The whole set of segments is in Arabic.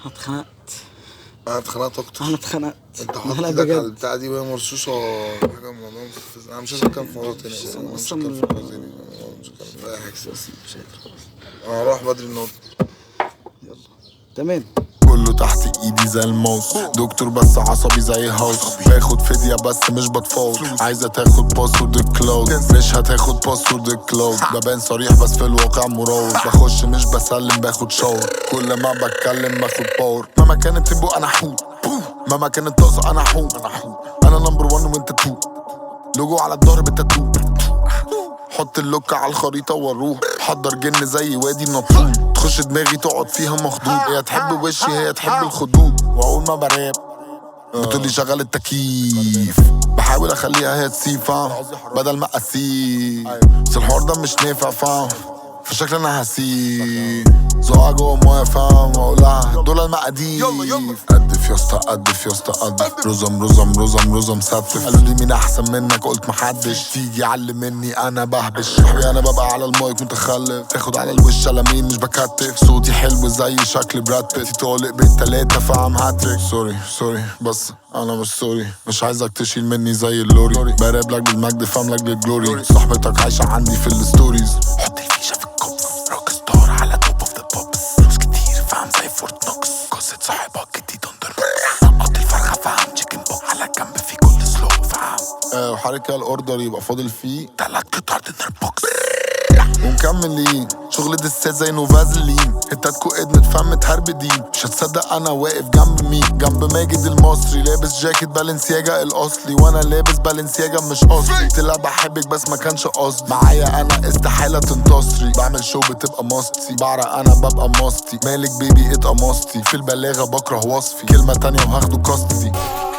انا اتخنقت اكتر. انا اتخنقت. انت حاطط لا ايدك على بجد. البتاعه دي وهي مرشوشه حاجه الموضوع مستفز. انا مش عايز اتكلم في موضوع تاني اصلا. انا مش هتكلم في موضوع تاني. أنا مش هتكلم في اي حاجه. مش قادر خلاص. انا هروح بدري النهارده. يلا تمام. كله تحت ايدي زي الموس، دكتور بس عصبي زي هاوس. باخد فدية بس مش بتفاوض، عايزة تاخد باسورد الكلاود مش هتاخد باسورد الكلاود. ببان صريح بس في الواقع مراوغ، بخش مش بسلم باخد شاور. كل ما بتكلم باخد باور. مهما كانت تبو انا حوت، مهما كانت طاقصة انا حوت. انا نمبر 1 وانت 2، لوجو على الظهر بالتاتو. حط اللوكة على الخريطة واروح، حضر جن زي وادي النطرون. تخش دماغي تقعد فيها مخدود، هي تحب وشي هي تحب الخدود. واول ما براب بتقولي شغل التكييف، بحاول اخليها هي تسيف بدل ما اسيب. بس الحوار ده مش نافع فاهم، فشكل انا هسيب زقع جوه مويه فاهم. واقولها دول المقاديف، قدف يا اسطى قدف يا اسطى قدف. رزم سفف. قالوا لي مين احسن منك قلت محدش. تيجي علم مني انا بهبش. صاحبي انا ببقى على المايك متخلف، تاخد على الوش على مين مش بكتف. صوتي حلو زي شكل براد بيت، طالق بالتلاتة فاهم هاتريك. سوري بس انا مش سوري، مش عايزك تشيل مني زي اللوري. براب لك بالمجد فاهم لك بالجلوري. صاحبتك عايشة عندي في الستوريز. حط الفيشة في الكوب، روك ستار على توب اوف ذا بوبس. فلوس كتير فاهم زي فورت نوكس، قصة صاحبك جديد اندر بوكس. قط الفرخة فاهم تشيكن بوك، على جنب في كل سلو فاهم. وحركة الاوردر يبقى فاضل فيه 3 قطع دينر بوكس. ومكملين شغل دسات زي نوفازلين. هتاتكو ادمت فم متهربدين. مش هتصدق انا واقف جنب مين، جنب ماجد المصري. لابس جاكيت بالنسياجا الاصلي، وانا لابس بالنسياجا مش اصلي. طلع بحبك بس ما كانش قصدي، معايا انا استحالة تنتصري. بعمل شو بتبقى ماستي، بعرق انا ببقى ماستي. مالك بيبي اتقمصتي، في البلاغة بكره وصفي. كلمة تانية وهاخده كاستي.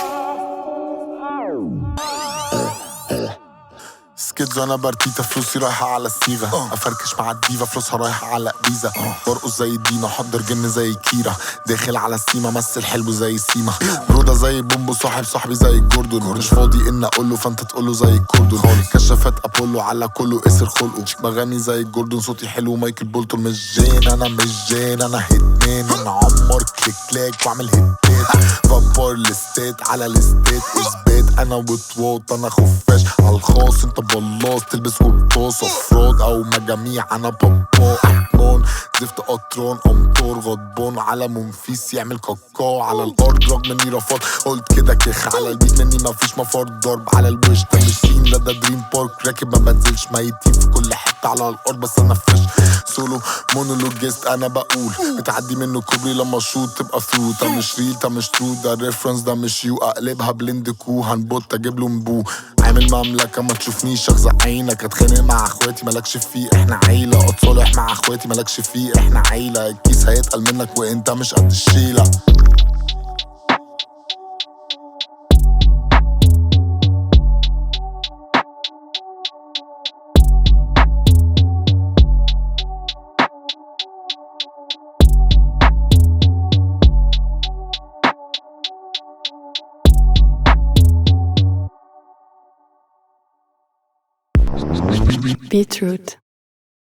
سكيتز وانا برتيتا، فلوسي رايحة على الصيغة. افركش مع الديفا فلوسها رايحة على بيزا. برقص زي دينا حضر جن زي كيرا. داخل على السيما مثل حلو زي سيما. برودة زي بومبو صاحبي زي الجوردون. مش فاضي ان اقوله فانت تقوله زي الكوردون. كشافات ابولو على كله قصر خلقه. بغني زي الجوردون صوتي حلو مايكل بولتون. مش جين انا هيتمان. انا عمر كليك واعمل هيتات. فابور لستات على الاستات اثبات. انا وطواط انا خفاش على الخاص. انت بلاص تلبس قرطاس افراد او مجاميع. انا بابا احمون زفت قطران امطار غضبان. على منفيس يعمل كاكاو على الارض رغم اني رفضت. قلت كده كخ على البيت مني مفيش مفر. ضرب على الوش ده مش سين لا ده دريم بارك. راكب ما بنزلش ميتين في كل حته على الارض. بس انا فريش سولو مونولوجيست. انا بقول بتعدي منه كوبري لما شوت تبقى ثرو. ده مش ريل ده مش ترو ده ريفرنس ده مش يو. اقلبها بلند كو هنبوت اجيب له مبو. عامل مملكة ما تشوفنيش اغزق عينك. اتخانق مع اخواتي مالكش فيه احنا عيلة. اتصالح مع اخواتي مالكش فيه احنا عيلة. الكيس هيتقل منك وانت مش قد الشيلة. Beetroot.